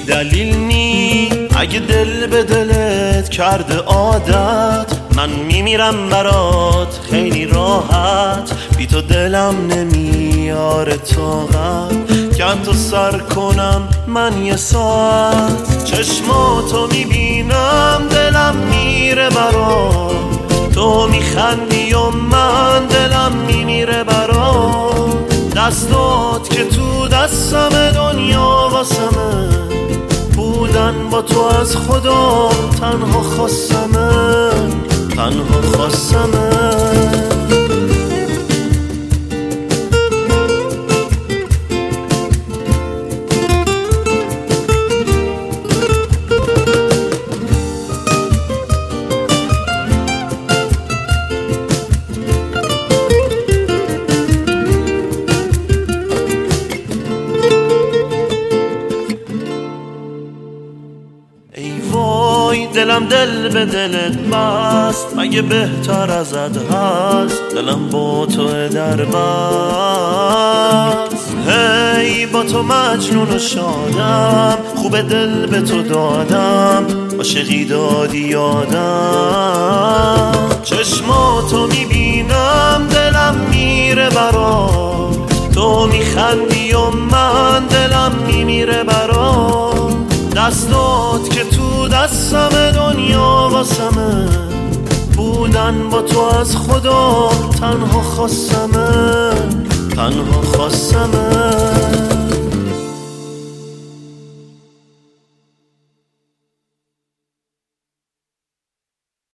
دلیل نی اگه دل به دلت کرده عادت، من میمیرم برات خیلی راحت. بی تو دلم نمیاره طاقت، که تو سر کنم من یه ساعت. چشماتو میبینم دلم میره برات، تو میخندی و من دلم میمیره برات. دستات که تو دستم دنیا واسمه بودن، با تو از خدا تنها خواستمه، تنها خواستمه. ای وای دلم دل به دلت بست، مگه بهتر ازت هست؟ دلم با تو در بست. هی با تو مجنون و شادم، خوب دل به تو دادم، عاشقی دادی یادم. چشماتو میبینم دلم میره برات، تو میخندی و من دلم میمیره برات. دستات که تو دستم دنیا واسمه بودن، با تو از خدا تنها خواستمه، تنها خواستمه.